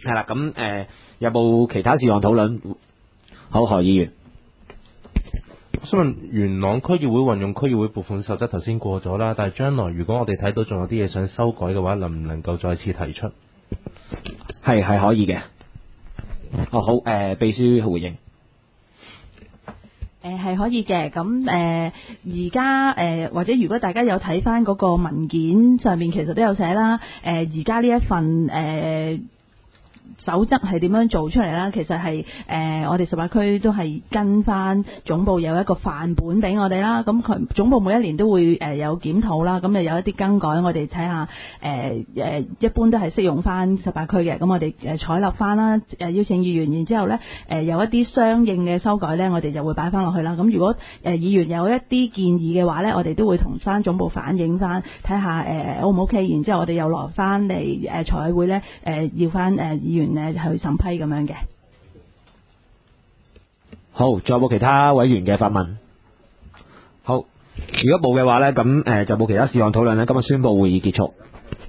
係啦，咁有冇其他事項討論？好，何議員。 我想問元朗區議會運用區議會撥款守則頭先過咗啦，但係將來如果我哋睇到仲有啲嘢想修改嘅話，能唔能夠再次提出？ 係可以嘅。好，秘書回應。 係可以嘅，咁而家或者如果大家有睇翻嗰個文件上面，其實都有寫啦。而家呢一份守則係點樣做出嚟啦？其實係我哋18區都係跟翻總部有一個範本俾我哋啦。咁佢總部每一年都會有檢討啦。咁有一啲更改，我哋睇下一般都係適用翻18區嘅。咁我哋採納翻啦，邀請議員，然之後咧有一啲相應嘅修改咧，我哋就會擺翻落去啦。咁如果議員有一啲建議嘅話咧，我哋都會同翻總部反映翻，睇下O 唔 OK。然之後我哋又落翻嚟財委會咧要翻議員去審批咁樣嘅。 好，仲有冇其他委員嘅發問？好，如果冇嘅話咧，咁就冇其他事項討論咧。今日宣佈會議結束。